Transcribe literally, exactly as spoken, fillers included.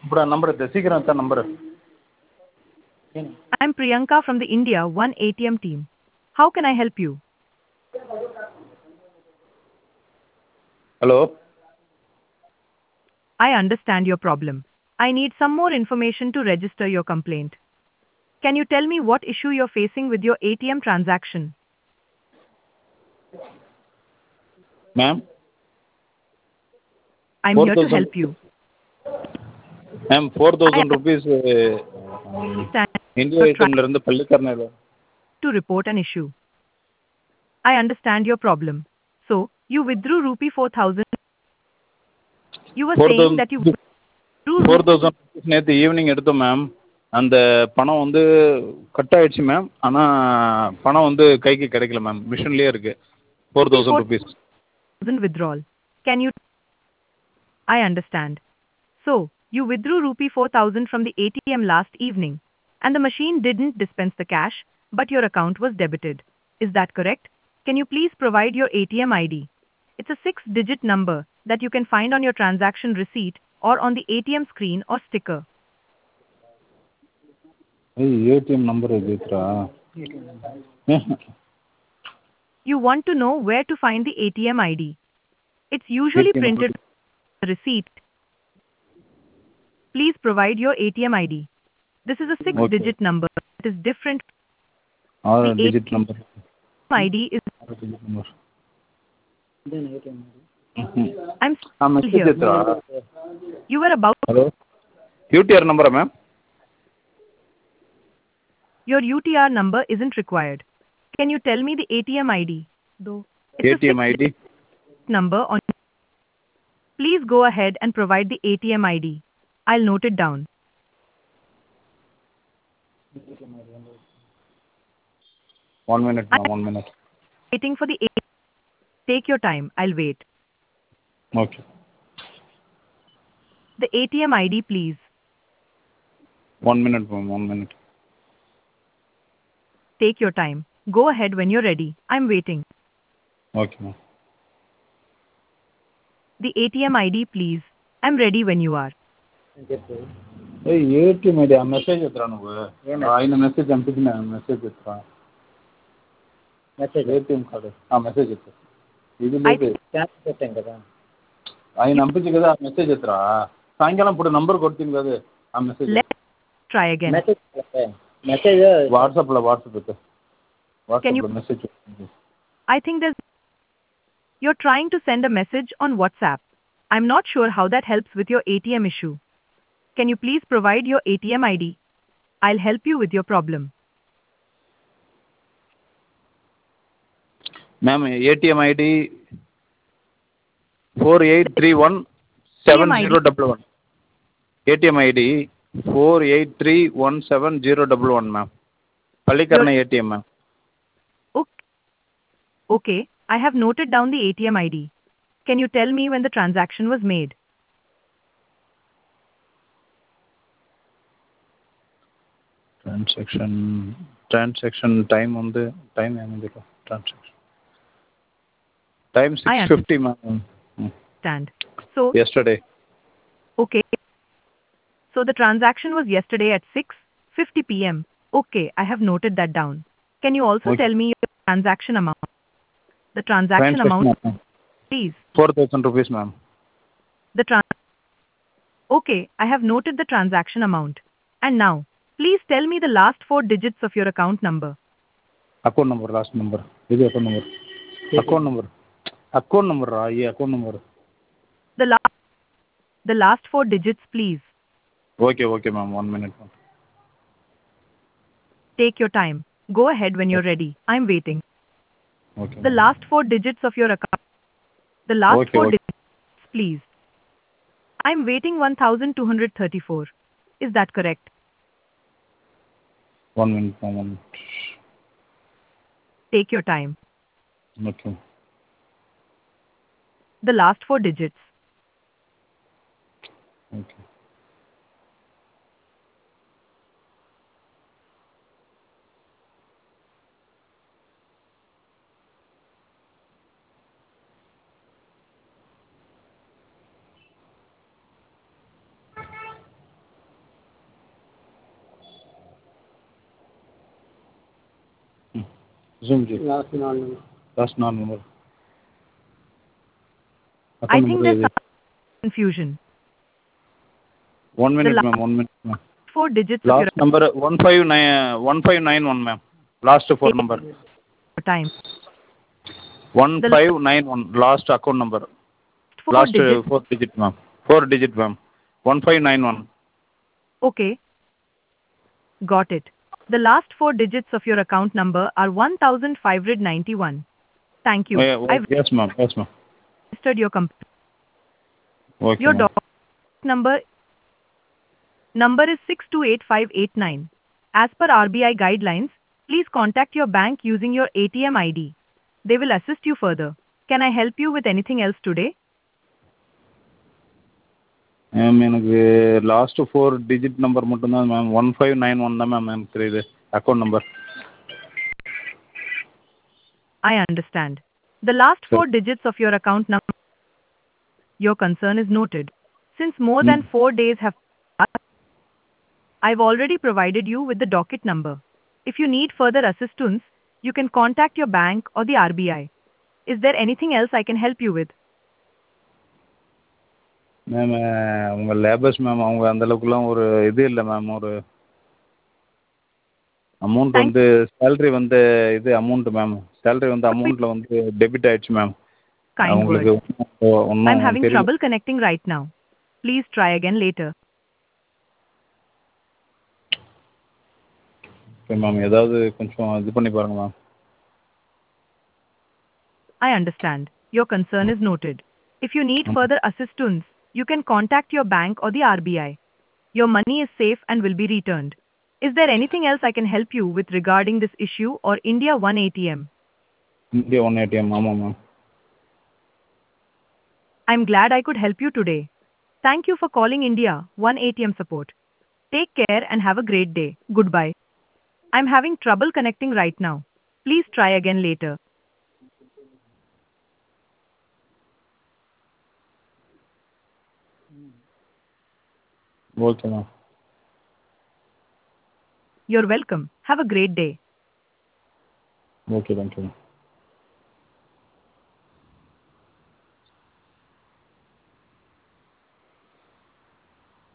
ఇప్పుడు ఆ నంబర్ అయితే సీக்கிరం ఇస్తా number. I'm Priyanka from the India One A T M team. How can I help you? Hello. I understand your problem. I need some more information to register your complaint. Can you tell me what issue you're facing with your A T M transaction? Ma'am I'm four here to thousand help you. Ma'am four I thousand rupees understand India you're trying ஏடிஎம்லேருந்து பள்ளிக்கரணையில். to report an issue. I understand your problem. So, you withdrew rupee four thousand. You were four saying that you thousand withdrew four rupee thousand rupees நேற்று evening எடுத்தோம் ma'am. அந்த பணம் வந்து cut ஆயிடுச்சு ma'am. ஆனால் பணம் வந்து கைக்கு கிடைக்கல மேம். மிஷின்லேயே இருக்குது four thousand rupees. withdrawal. Can you? I understand. So, you withdrew rupee four thousand from the A T M last evening, and the machine didn't dispense the cash, but your account was debited. Is that correct? Can you please provide your A T M I D? It's a six-digit number that you can find on your transaction receipt or on the A T M screen or sticker. ATM number எதுக்குறா? You want to know where to find the A T M I D. It's usually ATM printed on the receipt. Please provide your A T M I D. This is a six-digit number that is different. ஆறு The digit number. A T M I D is. ஆறு digit number. I'm ஆ still message here. எத்துறா. You were about. Hello. UTR நம்பரா ma'am? Your U T R number isn't required. Can you tell me the A T M I D? Though it's a ATM ID. six number on. Please go ahead and provide the A T M I D. I'll note it down. One minute ma'am one minute. Waiting for the A. Take your time. I'll wait. Okay. The A T M I D, please. One minute ma'am one minute. Take your time. Go ahead when you're ready. I'm waiting. Okay ma'am. The A T M I D, please. I'm ready when you are. ఏయ్ ATM ID ఆ message ఎత్తురా నువ్వు. ఆయన message పంపించిన message ఎత్తురా. Message ATM card ఆ message ఎత్తు. ఇది I లేదు think కదా ఆయన పంపించి కదా ఆ మెసేజ్ ఎత్తురా. సాయంకాలం ఇప్పుడు నంబర్ కొడుతుంది కదా ఆ message. let's try again. Message message వాట్సాప్లో వాట్సాప్ ఎత్తు. Can వాట్సాప్లో you? Message. I think there's. You're trying to send a message on WhatsApp. I'm not sure how that helps with your A T M issue. Can you please provide your A T M I D? I'll help you with your problem. Ma'am ATM ID four eight three one seven zero double one. ATM ID four eight three one seven zero double one ma'am. Pallikaranai ATM ma'am. Okay. Okay, I have noted down the A T M I D. Can you tell me when the transaction was made? Transaction transaction time ఉంది. Time ఏముంది transaction time I six fifty ma'am. understand. So, yesterday. okay. So the transaction was yesterday at six fifty p m. Okay, I have noted that down. Can you also Okay. tell me your transaction amount? The transaction amount, please. four thousand rupees ma'am. The trans. Okay, I have noted the transaction amount. And now, please tell me the last four digits of your account number. Account number, last number. This account number. Account number. Account number, ah, yeah, account number. The last, the last four digits, please. Okay, okay ma'am, one minute ma'am. Take your time. Go ahead when you're ready. I'm waiting. Okay. The last four digits of your account. The last Okay, four okay. digits, please. I'm waiting one thousand two hundred thirty-four. Is that correct? One minute ma'am, one minute. Take your time. Okay. The last four digits. Okay. Zoom ji. Last நாலு number. Last நாலு number. I Account think number there's இது. some confusion. One The minute last ma'am, one minute ma'am. four digits of your Last number one five nine one five nine one ma'am. Last four number. time. One The five nine one last account number. last four Last uh, digits. four digit ma'am. Four digit ma'am. One five nine one. Okay. Got it. The last four digits of your account number are one thousand five hundred ninety-one. Thank you. Yeah, I've yes ma'am. Yes ma'am. registered your comp- Okay your ma'am. doc number number is six two eight five eight nine. As per R B I guidelines, please contact your bank using your A T M I D. They will assist you further. Can I help you with anything else today? Ma'am எனக்கு last four digit number மட்டும்தான் ma'am one five nine one தான் ma'am எனக்கு தெரியுது account number. I understand. The last four digits of your account number. Your concern is noted. Since more than four days have passed, I've already provided you with the docket number. If you need further assistance, you can contact your bank or the R B I. Is there anything else I can help you with? Ma'am உங்கள் லேபர்ஸ் ma'am அவங்க அந்தளவுக்குலாம் ஒரு இது இல்லை ma'am ஒரு amount Thank வந்து salary வந்து இது அமௌண்ட்டு மேம் சேல்ரி வந்து அமௌண்ட்டில் வந்து டெபிட் ஆயிடுச்சு மேம் kind அவங்களுக்கு words. I'm ஒன்றும் having தெரியல. trouble connecting right now. Please try again later. Okay ma'am ஏதாவது கொஞ்சம் இது பண்ணி பாருங்க ma'am. I understand. Your concern is noted. If you need further assistance, you can contact your bank or the R B I. Your money is safe and will be returned. Is there anything else I can help you with regarding this issue or India One A T M? India one ATM ஆமாம் ma'am. I'm glad I could help you today. Thank you for calling India One A T M support. Take care and have a great day. Goodbye. I'm having trouble connecting right now. Please try again later. Okay ma'am. You're welcome. Have a great day. Okay thank you ma'am.